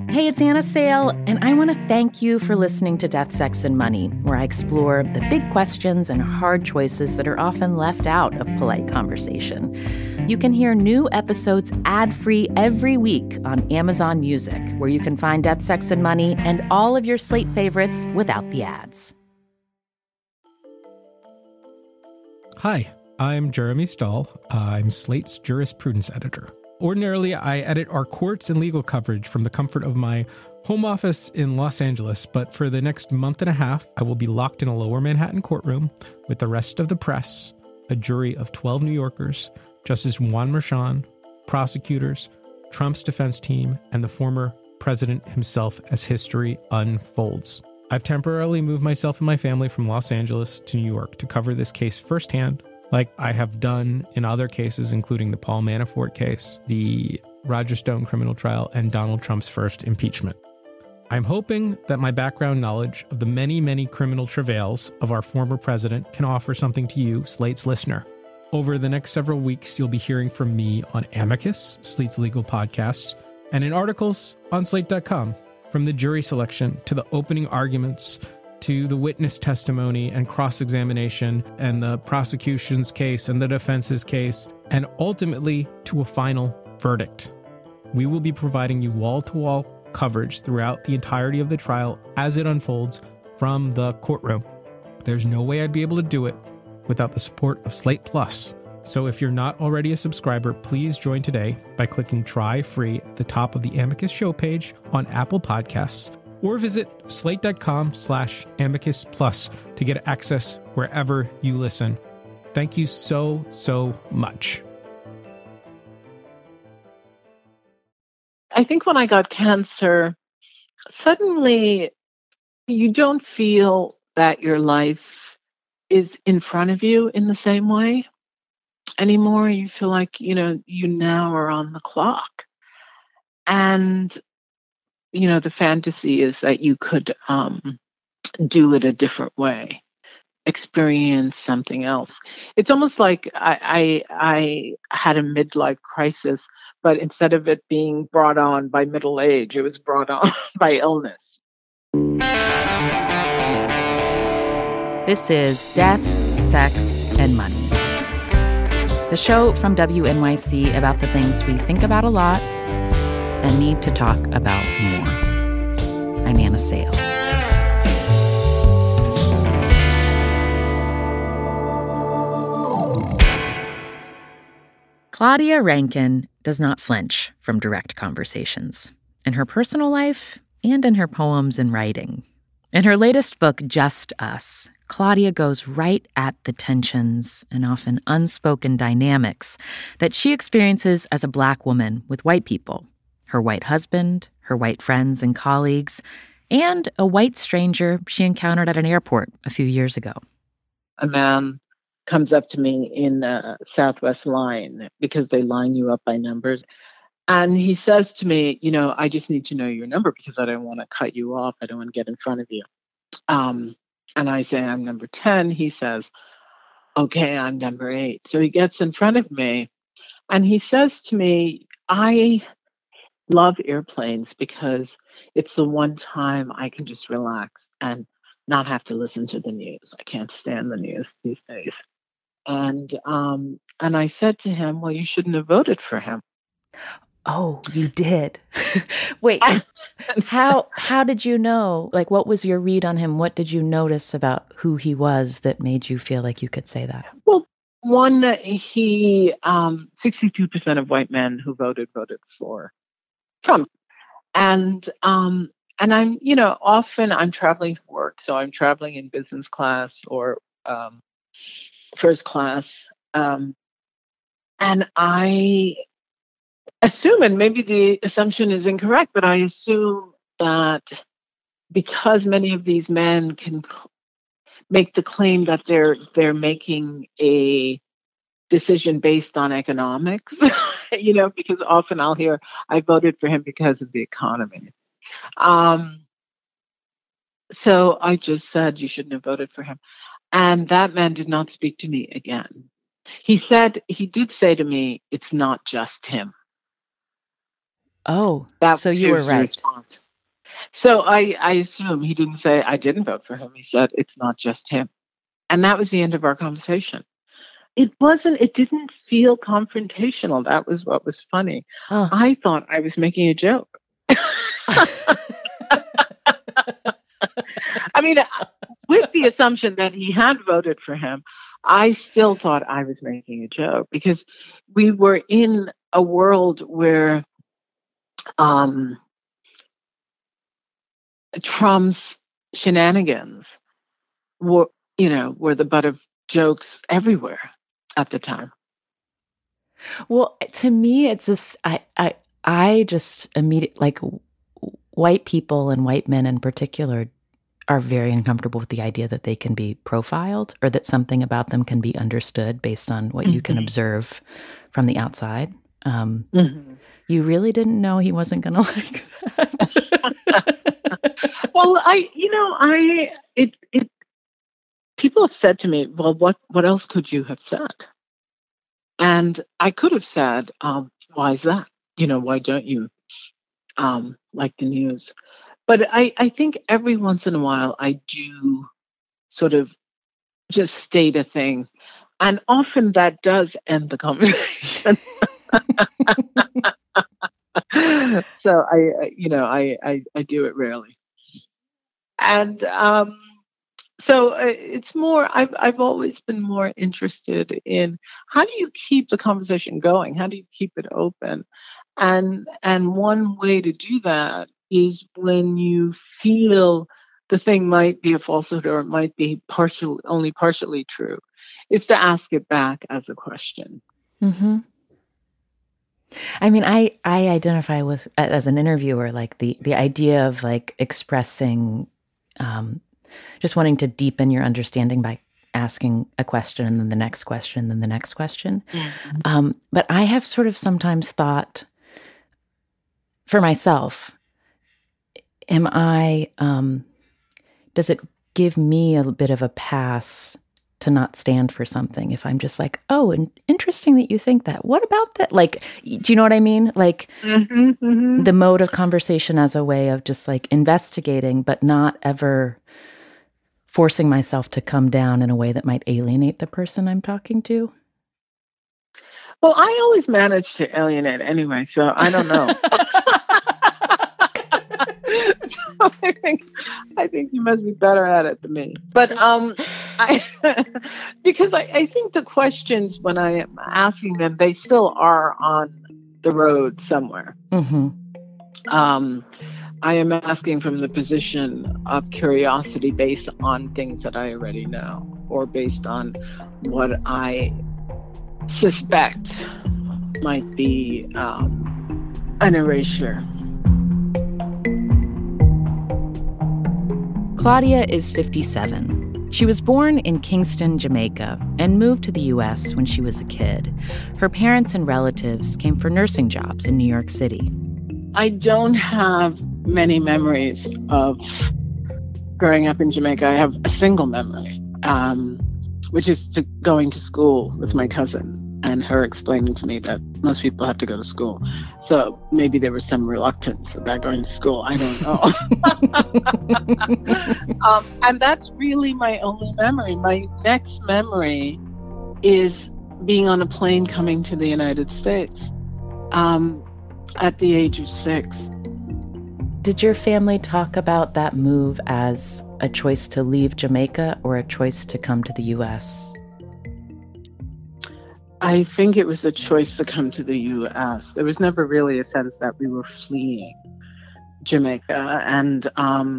Hey, it's Anna Sale, and I want to thank you for listening to Death, Sex, and Money, where I explore the big questions and hard choices that are often left out of polite conversation. You can hear new episodes ad-free every week on Amazon Music, where you can find Death, Sex, and Money and all of your Slate favorites without the ads. Hi, I'm Jeremy Stahl. I'm Slate's jurisprudence editor. Ordinarily, I edit our courts and legal coverage from the comfort of my home office in Los Angeles, but for the next month and a half, I will be locked in a lower Manhattan courtroom with the rest of the press, a jury of 12 New Yorkers, Justice Juan Merchan, prosecutors, Trump's defense team, and the former president himself as history unfolds. I've temporarily moved myself and my family from Los Angeles to New York to cover this case firsthand, like I have done in other cases, including the Paul Manafort case, the Roger Stone criminal trial, and Donald Trump's first impeachment. I'm hoping that my background knowledge of the many, many criminal travails of our former president can offer something to you, Slate's listener. Over the next several weeks, you'll be hearing from me on Amicus, Slate's legal podcast, and in articles on Slate.com, from the jury selection to the opening arguments to the witness testimony and cross-examination and the prosecution's case and the defense's case, and ultimately to a final verdict. We will be providing you wall-to-wall coverage throughout the entirety of the trial as it unfolds from the courtroom. There's no way I'd be able to do it without the support of Slate Plus. So if you're not already a subscriber, please join today by clicking Try Free at the top of the Amicus show page on Apple Podcasts, or visit slate.com/amicus plus to get access wherever you listen. Thank you so, so much. I think when I got cancer, suddenly you don't feel that your life is in front of you in the same way anymore. You feel like, you now are on the clock. And the fantasy is that you could do it a different way, experience something else. It's almost like I had a midlife crisis, but instead of it being brought on by middle age, it was brought on by illness. This is Death, Sex, and Money, the show from WNYC about the things we think about a lot and need to talk about more. I'm Anna Sale. Claudia Rankine does not flinch from direct conversations, in her personal life and in her poems and writing. In her latest book, Just Us, Claudia goes right at the tensions and often unspoken dynamics that she experiences as a Black woman with white people. Her white husband, her white friends and colleagues, and a white stranger she encountered at an airport a few years ago. A man comes up to me in Southwest line, because they line you up by numbers. And he says to me, I just need to know your number because I don't want to cut you off. I don't want to get in front of you. And I say, I'm number 10. He says, okay, I'm number 8. So he gets in front of me and he says to me, I love airplanes because it's the one time I can just relax and not have to listen to the news. I can't stand the news these days. And I said to him, well, you shouldn't have voted for him. Oh, you did. Wait, how did you know? Like, what was your read on him? What did you notice about who he was that made you feel like you could say that? Well, one, he 62% of white men who voted for Trump. And I'm, often I'm traveling for work. So I'm traveling in business class or first class. And I assume, and maybe the assumption is incorrect, but I assume that because many of these men can make the claim that they're making a decision based on economics, because often I'll hear, I voted for him because of the economy. So I just said, you shouldn't have voted for him. And that man did not speak to me again. He did say to me, it's not just him. Oh, that so you were right. Response. So I assume he didn't say I didn't vote for him. He said it's not just him. And that was the end of our conversation. It didn't feel confrontational. That was what was funny. Oh. I thought I was making a joke. I mean, with the assumption that he had voted for him, I still thought I was making a joke because we were in a world where Trump's shenanigans were the butt of jokes everywhere at the time. Well, to me, it's just I just immediately, like, white people and white men in particular are very uncomfortable with the idea that they can be profiled or that something about them can be understood based on what you can observe from the outside. You really didn't know he wasn't going to like that. Well, people have said to me, well, what else could you have said? And I could have said, why is that? Why don't you like the news? But I think every once in a while I do sort of just state a thing. And often that does end the conversation. So I do it rarely. And so it's more, I've always been more interested in how do you keep the conversation going? How do you keep it open? And one way to do that is when you feel the thing might be a falsehood or it might be only partially true, is to ask it back as a question. Mm-hmm. I mean, I identify with, as an interviewer, like the idea of like expressing, just wanting to deepen your understanding by asking a question and then the next question, and then the next question. Mm-hmm. But I have sort of sometimes thought for myself, does it give me a bit of a pass to not stand for something if I'm just like, oh, and interesting that you think that. What about that? Like, do you know what I mean? Like the mode of conversation as a way of just like investigating, but not ever forcing myself to come down in a way that might alienate the person I'm talking to. Well, I always manage to alienate anyway, so I don't know. So I think you must be better at it than me. But because I think the questions, when I am asking them, they still are on the road somewhere. Mm-hmm. I am asking from the position of curiosity based on things that I already know, or based on what I suspect might be an erasure. Claudia is 57. She was born in Kingston, Jamaica, and moved to the U.S. when she was a kid. Her parents and relatives came for nursing jobs in New York City. I don't have many memories of growing up in Jamaica. I have a single memory, which is going to school with my cousin and her explaining to me that most people have to go to school. So maybe there was some reluctance about going to school. I don't know. And that's really my only memory. My next memory is being on a plane coming to the United States at the age of 6. Did your family talk about that move as a choice to leave Jamaica or a choice to come to the U.S.? I think it was a choice to come to the U.S. There was never really a sense that we were fleeing Jamaica. And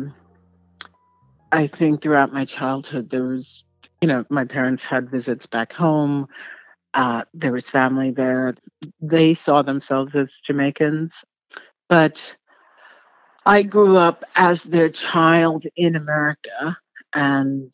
I think throughout my childhood, there was, my parents had visits back home. There was family there. They saw themselves as Jamaicans. But I grew up as their child in America and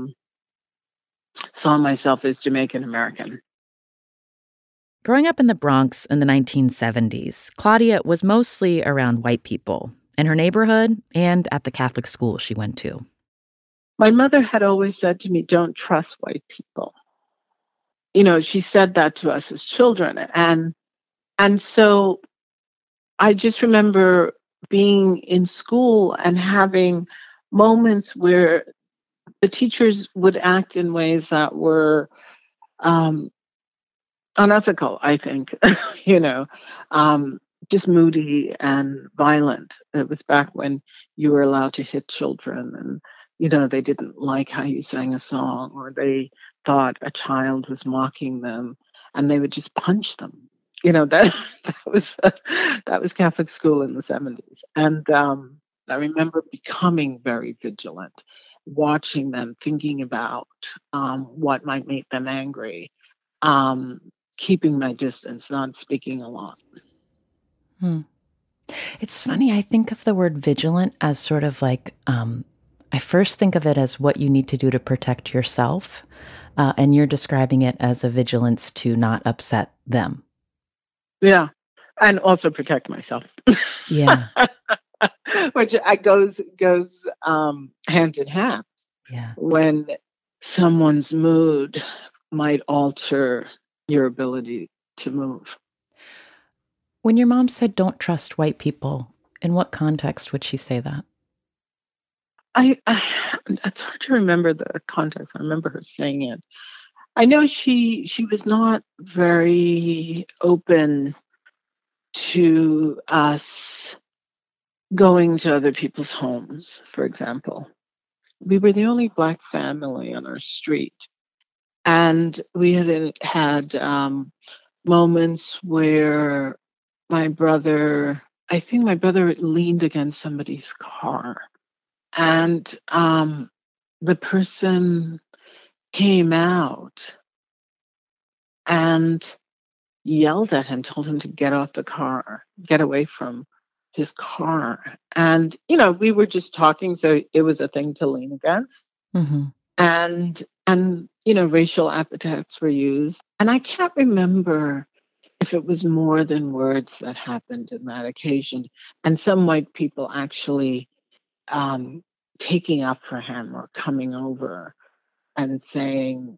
saw myself as Jamaican American. Growing up in the Bronx in the 1970s, Claudia was mostly around white people in her neighborhood and at the Catholic school she went to. My mother had always said to me, don't trust white people. She said that to us as children. And so I just remember being in school and having moments where the teachers would act in ways that were um, unethical, I think, you know, um, just moody and violent. It was back when you were allowed to hit children and, they didn't like how you sang a song or they thought a child was mocking them and they would just punch them. That that was that was Catholic school in the 70s. And I remember becoming very vigilant, watching them, thinking about what might make them angry. Um, Keeping my distance, not speaking a lot. Hmm. It's funny. I think of the word vigilant as sort of like, I first think of it as what you need to do to protect yourself. And you're describing it as a vigilance to not upset them. Yeah. And also protect myself. Yeah. Which goes hand in hand. Yeah. When someone's mood might alter your ability to move. When your mom said don't trust white people, in what context would she say that? It's hard to remember the context. I remember her saying it. I know she was not very open to us going to other people's homes, for example. We were the only Black family on our street. And we had moments where I think my brother leaned against somebody's car. And the person came out and yelled at him, told him to get off the car, get away from his car. And, we were just talking, so it was a thing to lean against. Mm-hmm. And racial epithets were used. And I can't remember if it was more than words that happened in that occasion. And some white people actually taking up for him or coming over and saying,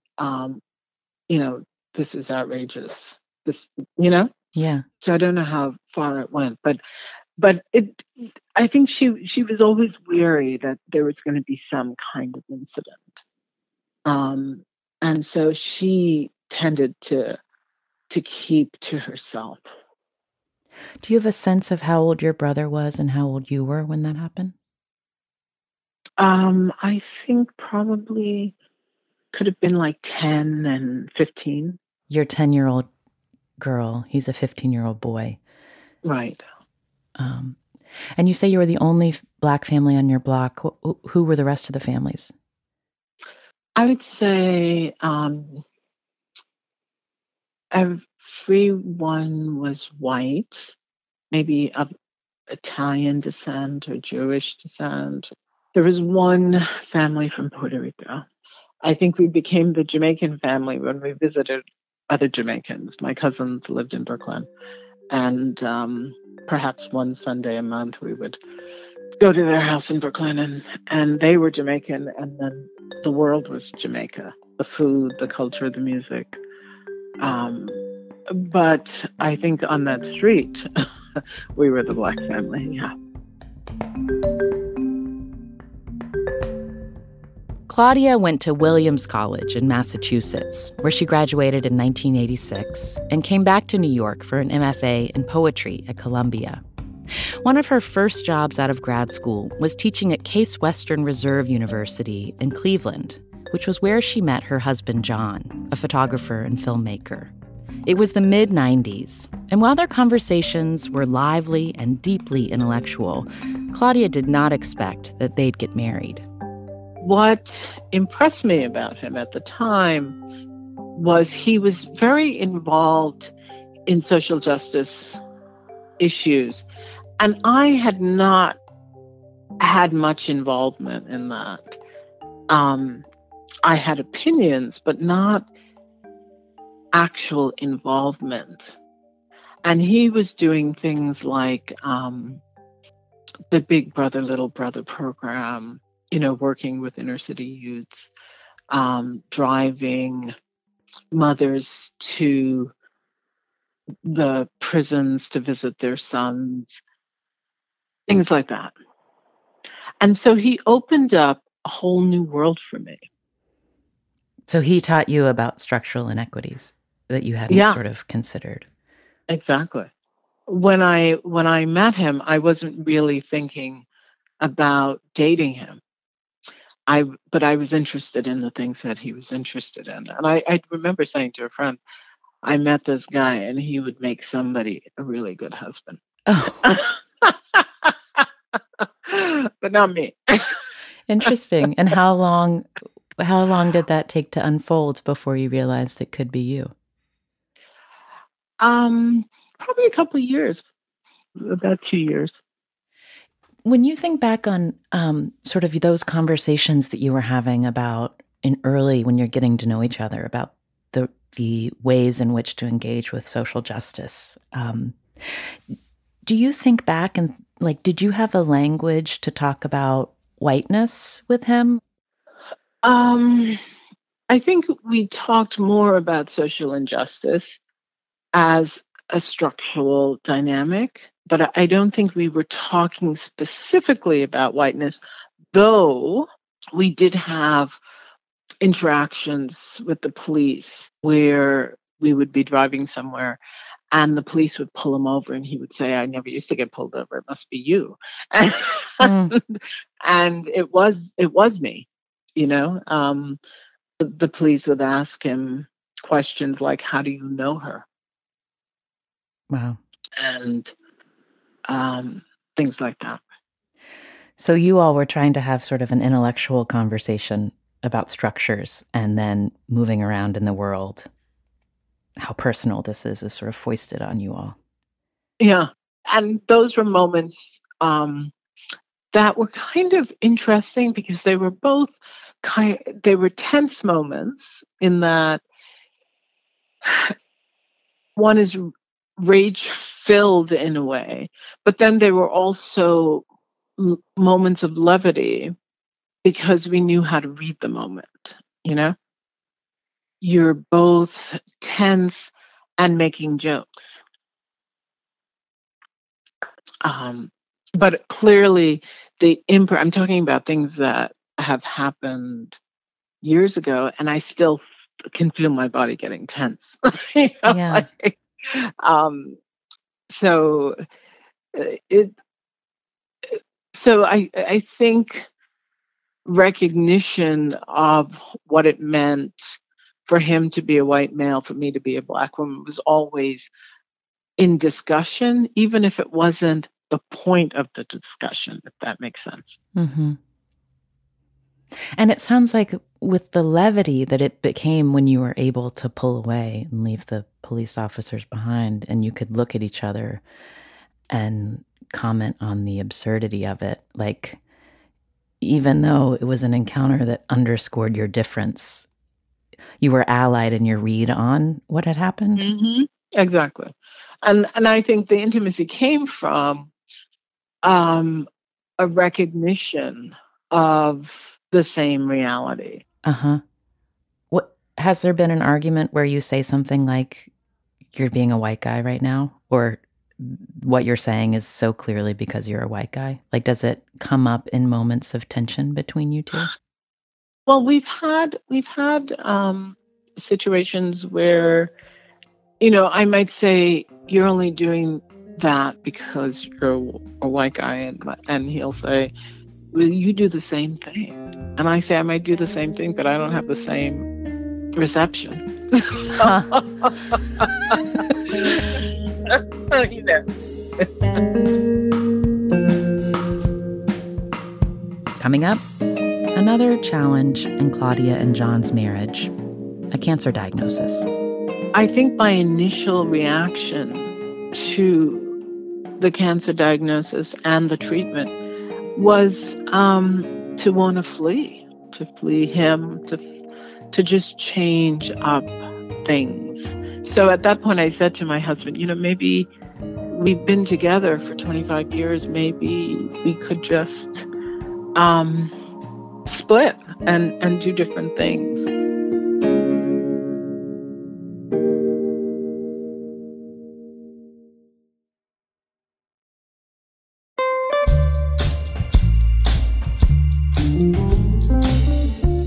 this is outrageous. This, Yeah. So I don't know how far it went, but I think she was always weary that there was going to be some kind of incident. And so she tended to keep to herself. Do you have a sense of how old your brother was and how old you were when that happened? I think probably could have been like 10 and 15. You're a 10-year-old girl. He's a 15-year-old boy. Right. And you say you were the only Black family on your block. Who were the rest of the families? I would say everyone was white, maybe of Italian descent or Jewish descent. There was one family from Puerto Rico. I think we became the Jamaican family when we visited other Jamaicans. My cousins lived in Brooklyn. And perhaps one Sunday a month we would go to their house in Brooklyn, and they were Jamaican, and then the world was Jamaica, the food, the culture, the music. But I think on that street, we were the Black family, yeah. Claudia went to Williams College in Massachusetts, where she graduated in 1986 and came back to New York for an MFA in poetry at Columbia. One of her first jobs out of grad school was teaching at Case Western Reserve University in Cleveland, which was where she met her husband, John, a photographer and filmmaker. It was the mid-90s, and while their conversations were lively and deeply intellectual, Claudia did not expect that they'd get married. What impressed me about him at the time was he was very involved in social justice issues. And I had not had much involvement in that. I had opinions, but not actual involvement. And he was doing things like the Big Brother, Little Brother program, working with inner city youth, driving mothers to the prisons to visit their sons. things like that. And so he opened up a whole new world for me. So he taught you about structural inequities that you hadn't sort of considered. Exactly. When I met him, I wasn't really thinking about dating him. But I was interested in the things that he was interested in. And I remember saying to a friend, I met this guy and he would make somebody a really good husband. Oh. But not me. Interesting. And how long did that take to unfold before you realized it could be you? Probably a couple of years, about 2 years. When you think back on sort of those conversations that you were having about when you're getting to know each other, about the ways in which to engage with social justice, do you think back and did you have a language to talk about whiteness with him? I think we talked more about social injustice as a structural dynamic, but I don't think we were talking specifically about whiteness, though we did have interactions with the police where we would be driving somewhere and the police would pull him over and he would say, I never used to get pulled over. It must be you. And it was me, the police would ask him questions like, how do you know her? Wow. And things like that. So you all were trying to have sort of an intellectual conversation about structures and then moving around in the world. How personal this is sort of foisted on you all. Yeah. And those were moments that were kind of interesting because they were both they were tense moments in that one is rage-filled in a way, but then they were also moments of levity because we knew how to read the moment, You're both tense and making jokes. But clearly I'm talking about things that have happened years ago, and I still can feel my body getting tense. Yeah. So I think recognition of what it meant for him to be a white male, for me to be a Black woman, was always in discussion, even if it wasn't the point of the discussion, if that makes sense. Mm-hmm. And it sounds like with the levity that it became when you were able to pull away and leave the police officers behind and you could look at each other and comment on the absurdity of it. Like, even though it was an encounter that underscored your difference, you were allied in your read on what had happened. Mm-hmm. Exactly. And I think the intimacy came from a recognition of the same reality. Uh-huh. What has there been an argument where you say something like, you're being a white guy right now? Or what you're saying is so clearly because you're a white guy? Like, does it come up in moments of tension between you two? Well, we've had situations where, I might say, you're only doing that because you're a white guy, and he'll say, well, you do the same thing. And I say, I might do the same thing, but I don't have the same reception. Coming up, another challenge in Claudia and John's marriage, a cancer diagnosis. I think my initial reaction to the cancer diagnosis and the treatment was to want to flee him, to just change up things. So at that point, I said to my husband, maybe we've been together for 25 years. Maybe we could just split and do different things.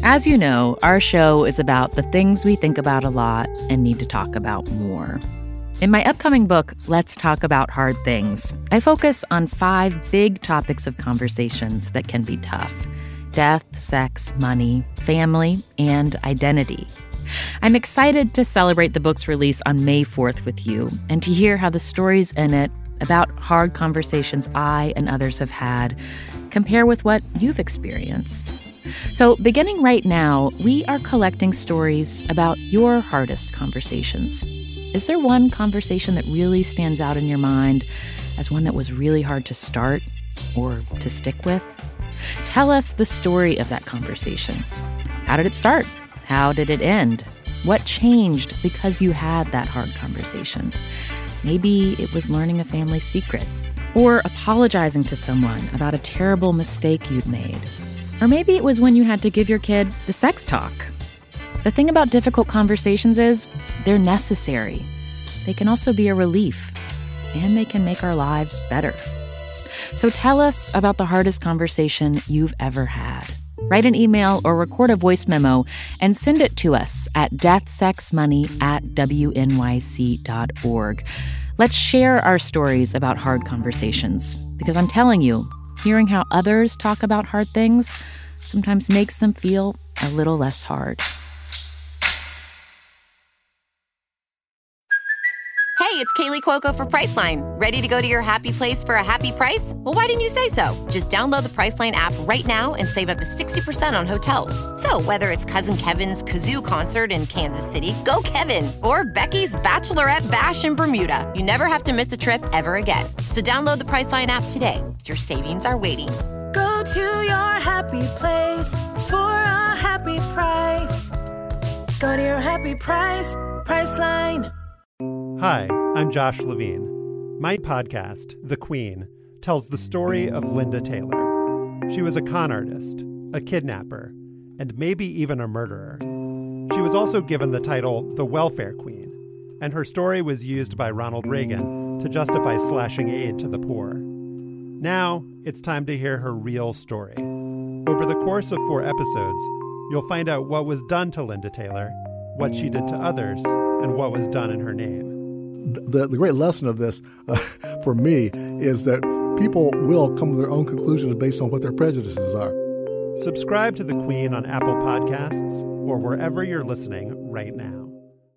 As you know, our show is about the things we think about a lot and need to talk about more. In my upcoming book, Let's Talk About Hard Things, I focus on 5 big topics of conversations that can be tough: death, sex, money, family, and identity. I'm excited to celebrate the book's release on May 4th with you and to hear how the stories in it about hard conversations I and others have had compare with what you've experienced. So beginning right now, we are collecting stories about your hardest conversations. Is there one conversation that really stands out in your mind as one that was really hard to start or to stick with? Tell us the story of that conversation. How did it start? How did it end? What changed because you had that hard conversation? Maybe it was learning a family secret, or apologizing to someone about a terrible mistake you'd made. Or maybe it was when you had to give your kid the sex talk. The thing about difficult conversations is they're necessary. They can also be a relief, and they can make our lives better. So tell us about the hardest conversation you've ever had. Write an email or record a voice memo and send it to us at deathsexmoney@wnyc.org. Let's share our stories about hard conversations, because I'm telling you, hearing how others talk about hard things sometimes makes them feel a little less hard. Hey, it's Kaylee Cuoco for Priceline. Ready to go to your happy place for a happy price? Well, why didn't you say so? Just download the Priceline app right now and save up to 60% on hotels. So whether it's Cousin Kevin's Kazoo Concert in Kansas City, go Kevin, or Becky's Bachelorette Bash in Bermuda, you never have to miss a trip ever again. So download the Priceline app today. Your savings are waiting. Go to your happy place for a happy price. Go to your happy price, Priceline. Hi, I'm Josh Levine. My podcast, The Queen, tells the story of Linda Taylor. She was a con artist, a kidnapper, and maybe even a murderer. She was also given the title the Welfare Queen, and her story was used by Ronald Reagan to justify slashing aid to the poor. Now, it's time to hear her real story. Over the course of 4 episodes, you'll find out what was done to Linda Taylor, what she did to others, and what was done in her name. The great lesson of this, for me, is that people will come to their own conclusions based on what their prejudices are. Subscribe to The Queen on Apple Podcasts or wherever you're listening right now.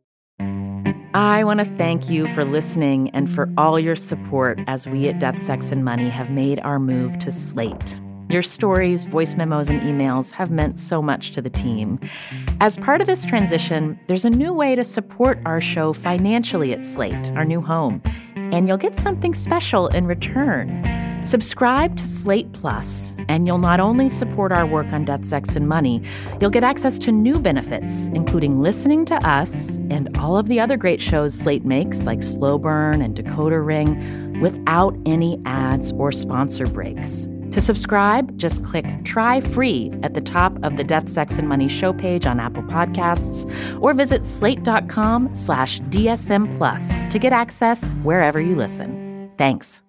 I want to thank you for listening and for all your support as we at Death, Sex, and Money have made our move to Slate. Your stories, voice memos, and emails have meant so much to the team. As part of this transition, there's a new way to support our show financially at Slate, our new home, and you'll get something special in return. Subscribe to Slate Plus, and you'll not only support our work on Death, Sex, and Money, you'll get access to new benefits, including listening to us and all of the other great shows Slate makes, like Slow Burn and Decoder Ring, without any ads or sponsor breaks. To subscribe, just click Try Free at the top of the Death, Sex, and Money show page on Apple Podcasts, or visit slate.com/DSM Plus to get access wherever you listen. Thanks.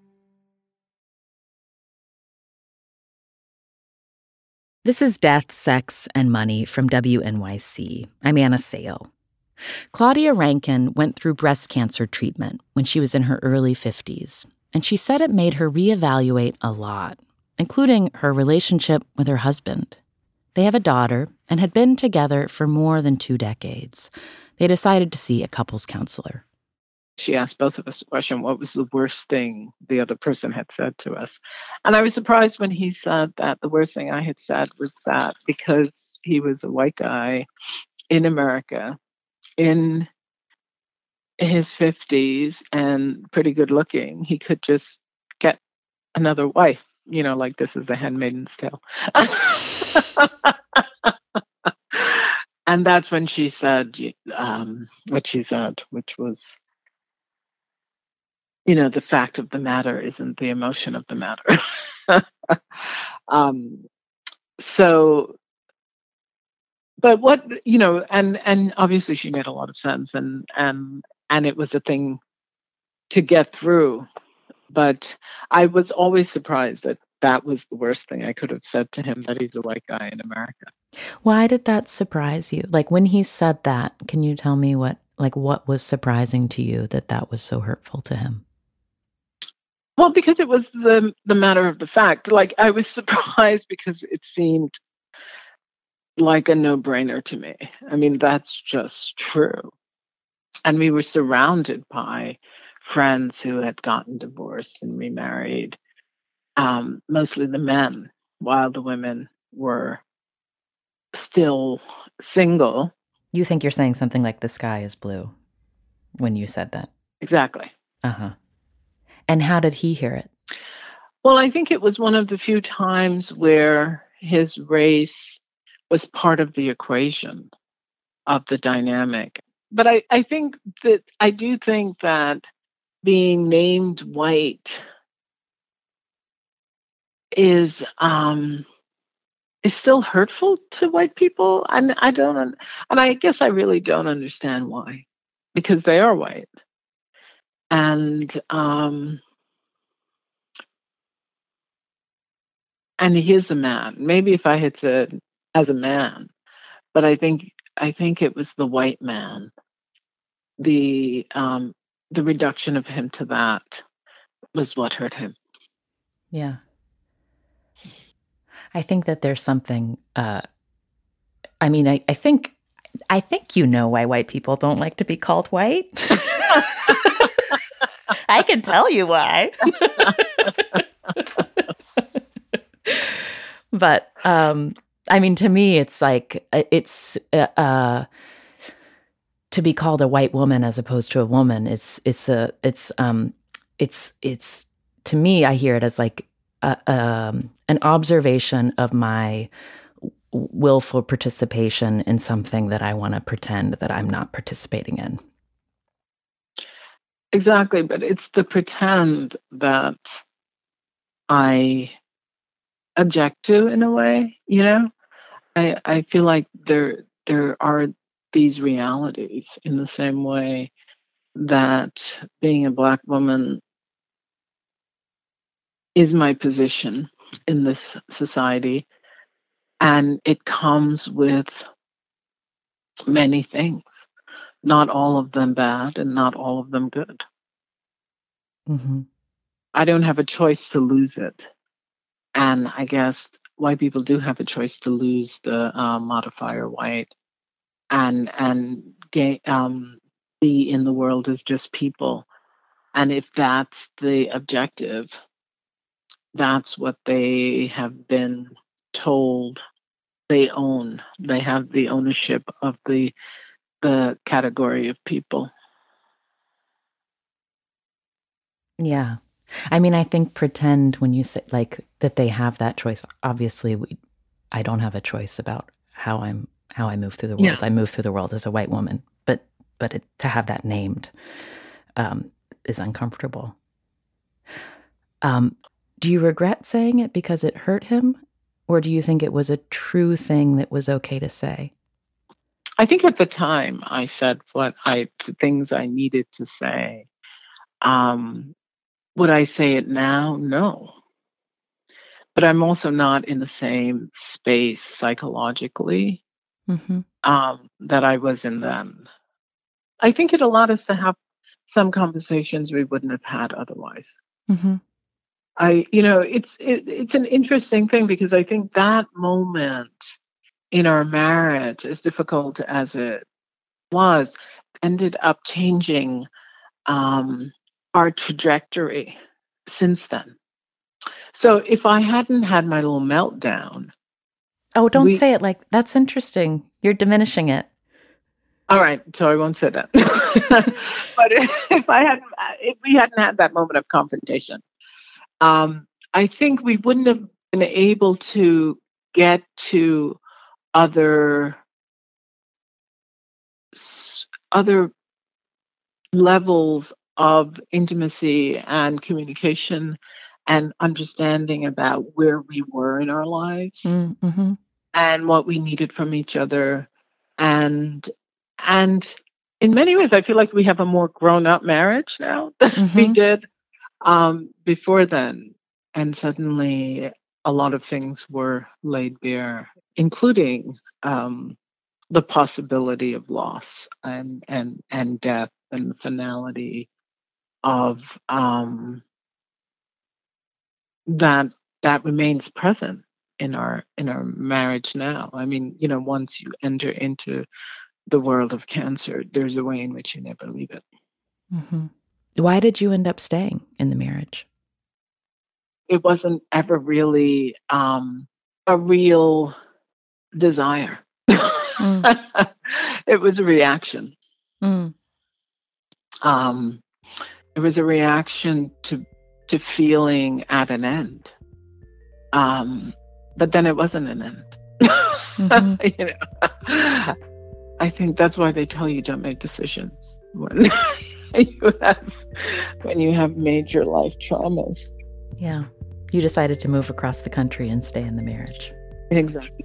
This is Death, Sex, and Money from WNYC. I'm Anna Sale. Claudia Rankine went through breast cancer treatment when she was in her early 50s, and she said it made her reevaluate a lot, including her relationship with her husband. They have a daughter and had been together for more than 2 decades. They decided to see a couples counselor. She asked both of us a question: what was the worst thing the other person had said to us? And I was surprised when he said that the worst thing I had said was that because he was a white guy in America in his 50s and pretty good looking, he could just get another wife. You know, like this is The Handmaid's Tale. And that's when she said what she said, which was, you know, the fact of the matter isn't the emotion of the matter. But what, you know, and obviously she made a lot of sense, and it was a thing to get through. But I was always surprised at that was the worst thing I could have said to him, that he's a white guy in America. Why did that surprise you? Like when he said that, can you tell me what was surprising to you that was so hurtful to him? Well, because it was the matter of the fact. Like, I was surprised because it seemed like a no-brainer to me. I mean, that's just true. And we were surrounded by friends who had gotten divorced and remarried, mostly the men, while the women were still single. You think you're saying something like the sky is blue when you said that? Exactly. Uh-huh. And how did he hear it? Well, I think it was one of the few times where his race was part of the equation of the dynamic. But I do think that being named white is still hurtful to white people, and I guess I really don't understand why, because they are white, and he is a man. Maybe if I had said as a man, but I think it was the white man, the reduction of him to that was what hurt him. Yeah. I think that there's something, I think you know why white people don't like to be called white. I can tell you why. But, to me, it's like, to be called a white woman as opposed to a woman, to me, I hear it as like, an observation of my willful participation in something that I want to pretend that I'm not participating in. Exactly, but it's the pretend that I object to, in a way. I feel like there are these realities, in the same way that being a Black woman is my position in this society, and it comes with many things, not all of them bad and not all of them good. Mm-hmm. I don't have a choice to lose it, and I guess white people do have a choice to lose the modifier white, and be in the world as just people. And if that's the objective, that's what they have been told they own. They have the ownership of the category of people. Yeah. I think pretend, when you say like that they have that choice, obviously I don't have a choice about how I move through the world. Yeah. I move through the world as a white woman, but to have that named is uncomfortable. Do you regret saying it because it hurt him, or do you think it was a true thing that was okay to say? I think at the time I said the things I needed to say. Would I say it now? No. But I'm also not in the same space psychologically mm-hmm. That I was in then. I think it allowed us to have some conversations we wouldn't have had otherwise. Mm-hmm. It's an interesting thing, because I think that moment in our marriage, as difficult as it was, ended up changing our trajectory since then. So if I hadn't had my little meltdown. Oh, don't say it like that's interesting. You're diminishing it. All right, so I won't say that. But if we hadn't had that moment of confrontation, I think we wouldn't have been able to get to other levels of intimacy and communication and understanding about where we were in our lives, mm-hmm. and what we needed from each other. And in many ways, I feel like we have a more grown-up marriage now than mm-hmm. we did before then. And suddenly a lot of things were laid bare, including the possibility of loss and death and the finality of that that remains present in our marriage now. I mean, once you enter into the world of cancer, there's a way in which you never leave it. Mm-hmm. Why did you end up staying in the marriage? It wasn't ever really a real desire. It was a reaction. Mm. It was a reaction to feeling at an end. But then it wasn't an end. Mm-hmm. I think that's why they tell you don't make decisions when you have major life traumas. Yeah. You decided to move across the country and stay in the marriage. Exactly.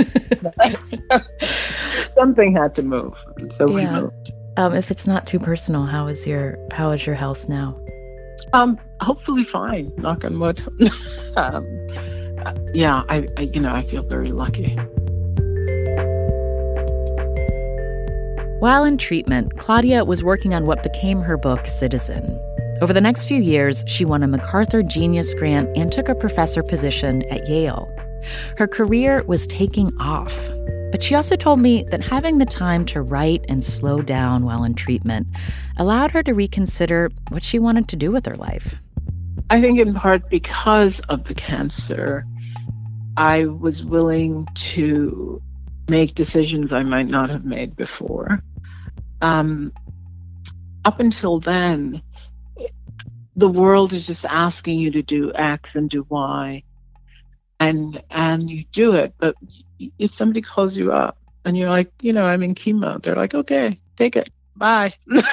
Something had to move, and so we moved. If it's not too personal, how is your health now? Hopefully fine. Knock on wood. I feel very lucky. While in treatment, Claudia was working on what became her book, Citizen. Over the next few years, she won a MacArthur Genius Grant and took a professor position at Yale. Her career was taking off. But she also told me that having the time to write and slow down while in treatment allowed her to reconsider what she wanted to do with her life. I think in part because of the cancer, I was willing to make decisions I might not have made before. Up until then, the world is just asking you to do X and do Y, and you do it. But if somebody calls you up and you're like, I'm in chemo, they're like, okay, take it, bye.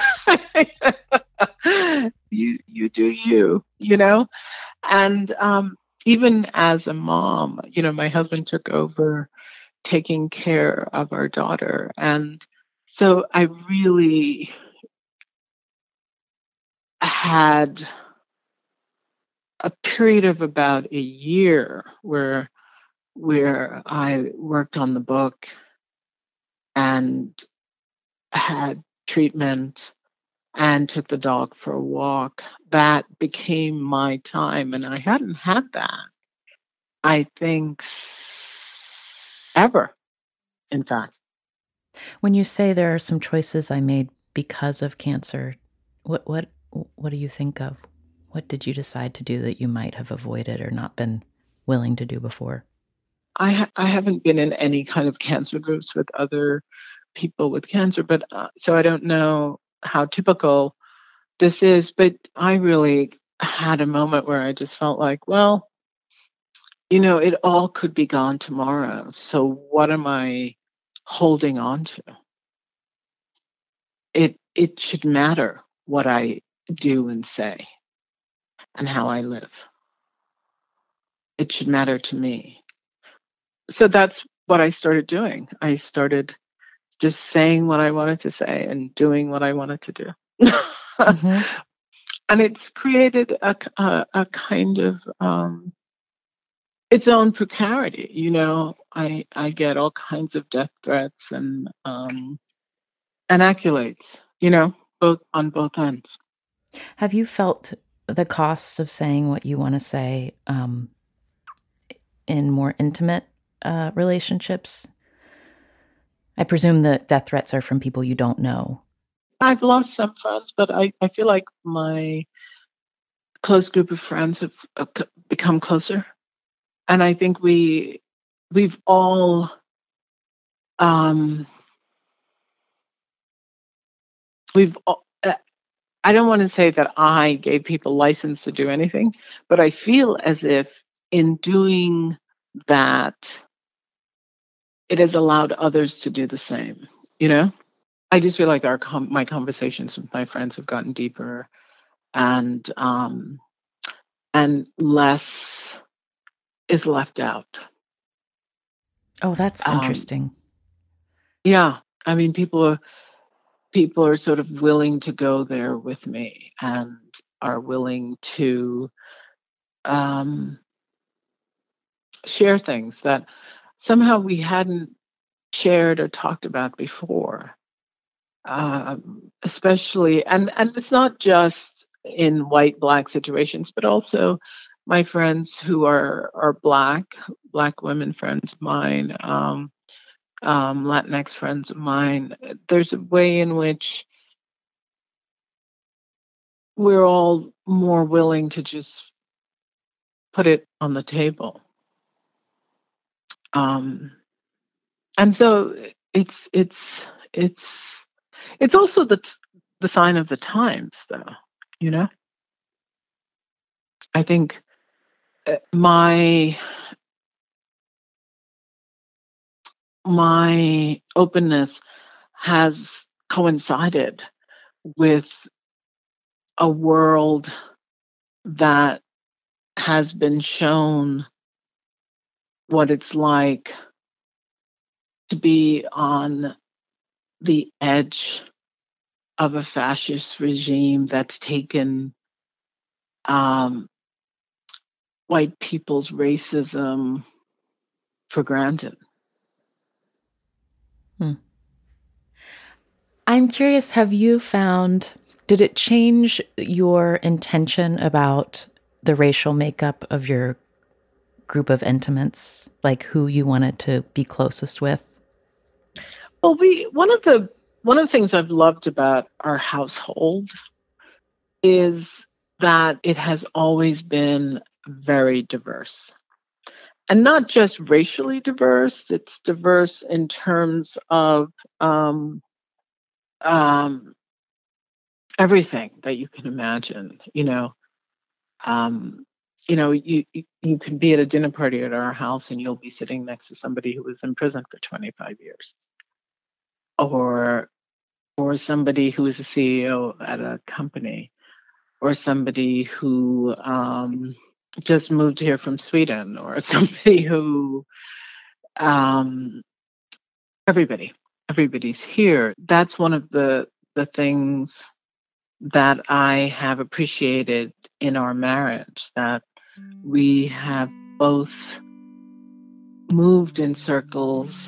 you do you, and even as a mom, my husband took over taking care of our daughter, and so I really had a period of about a year where I worked on the book and had treatment and took the dog for a walk. That became my time, and I hadn't had that, I think, ever, in fact. When you say there are some choices I made because of cancer, what do you think of? What did you decide to do that you might have avoided or not been willing to do before? I haven't been in any kind of cancer groups with other people with cancer, but so I don't know how typical this is. But I really had a moment where I just felt like, well, it all could be gone tomorrow. So what am I holding on to? It should matter what I do and say and how I live. It should matter to me. So that's what I started doing. I started just saying what I wanted to say and doing what I wanted to do. Mm-hmm. And it's created a kind of its own precarity. I get all kinds of death threats and accolades, both on both ends. Have you felt the cost of saying what you want to say in more intimate relationships? I presume the death threats are from people you don't know. I've lost some friends, but I feel like my close group of friends have become closer. And I think we've all I don't want to say that I gave people license to do anything, but I feel as if in doing that, it has allowed others to do the same, I just feel like my conversations with my friends have gotten deeper and less is left out. Oh, that's interesting. Yeah. I mean, people are sort of willing to go there with me and are willing to share things that somehow we hadn't shared or talked about before. Especially, and it's not just in white-black situations, but also my friends who are black women friends of mine, Latinx friends of mine. There's a way in which we're all more willing to just put it on the table. And so it's also the sign of the times, though. You know, I think my openness has coincided with a world that has been shown what it's like to be on the edge of a fascist regime that's taken white people's racism for granted. I'm curious, have you found, did it change your intention about the racial makeup of your group of intimates, like who you wanted to be closest with? Well, one of the things I've loved about our household is that it has always been very diverse. And not just racially diverse, it's diverse in terms of everything that you can imagine. You can be at a dinner party at our house and you'll be sitting next to somebody who was in prison for 25 years. Or somebody who is a CEO at a company, or somebody who just moved here from Sweden, or somebody who everybody's here. That's one of the things that I have appreciated in our marriage, that we have both moved in circles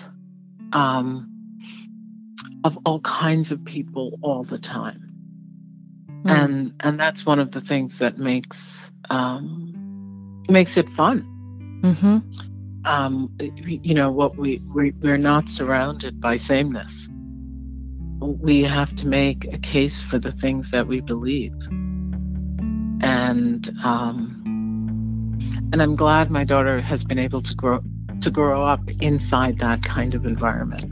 of all kinds of people all the time. And that's one of the things that makes it fun. Mm-hmm. We're not surrounded by sameness. We have to make a case for the things that we believe. And I'm glad my daughter has been able to grow up inside that kind of environment.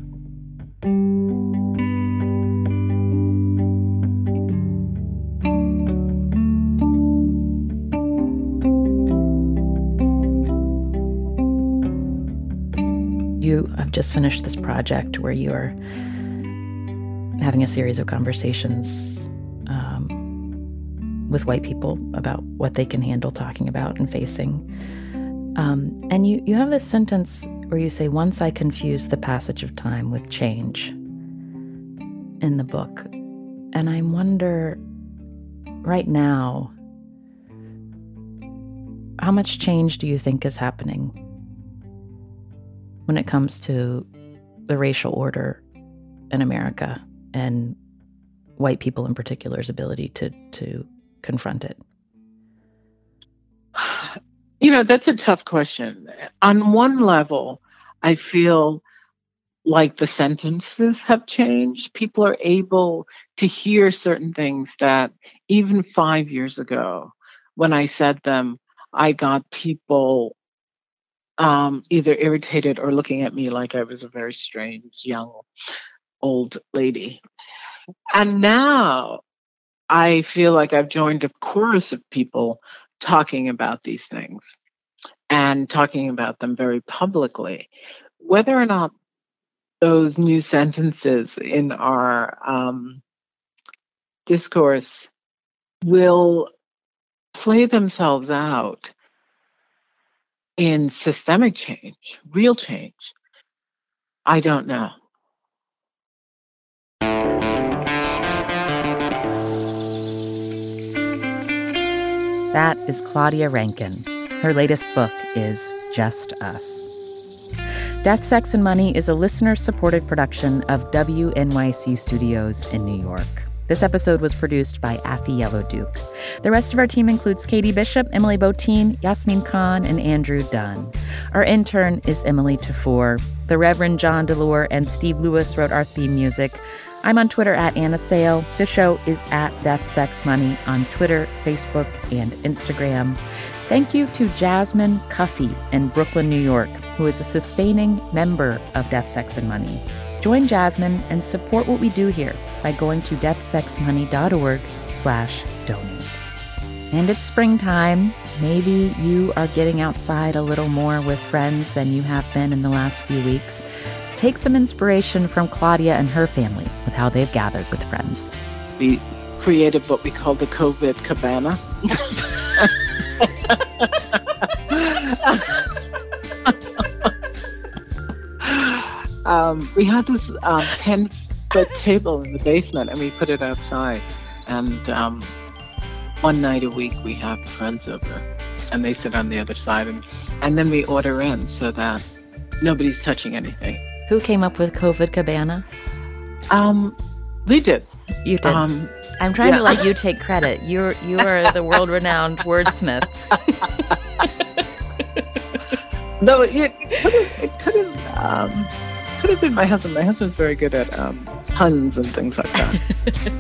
You have just finished this project where you are having a series of conversations with white people about what they can handle talking about and facing. And you have this sentence where you say, "Once I confused the passage of time with change," in the book. And I wonder, right now, how much change do you think is happening when it comes to the racial order in America and white people in particular's ability to confront it? That's a tough question. On one level, I feel like the sentences have changed. People are able to hear certain things that even 5 years ago, when I said them, I got people either irritated or looking at me like I was a very strange, young, old lady. And now I feel like I've joined a chorus of people talking about these things and talking about them very publicly. Whether or not those new sentences in our discourse will play themselves out in systemic change, real change, I don't know. That is Claudia Rankine, Her latest book is Just Us. Death, Sex, and Money is a listener-supported production of WNYC Studios in New York. This episode was produced by Affy Yellow Duke. The rest of our team includes Katie Bishop, Emily Botein, Yasmin Khan, and Andrew Dunn. Our intern is Emily Tafour. The Reverend John DeLore and Steve Lewis wrote our theme music. I'm on Twitter at Anna Sale. The show is at Death, Sex, Money on Twitter, Facebook, and Instagram. Thank you to Jasmine Cuffey in Brooklyn, New York, who is a sustaining member of Death, Sex, and Money. Join Jasmine and support what we do here by going to deathsexmoney.org/donate. And it's springtime. Maybe you are getting outside a little more with friends than you have been in the last few weeks. Take some inspiration from Claudia and her family with how they've gathered with friends. We created what we call the COVID cabana. We had this 10-foot table in the basement, and we put it outside. And one night a week, we have friends over, and they sit on the other side, and then we order in so that nobody's touching anything. Who came up with COVID cabana? We did. You did. I'm trying to let you take credit. You are the world-renowned wordsmith. No, it could have been my husband. My husband's very good at puns and things like that.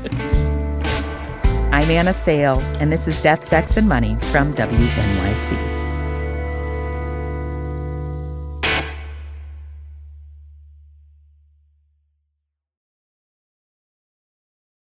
I'm Anna Sale, and this is Death, Sex, and Money from WNYC.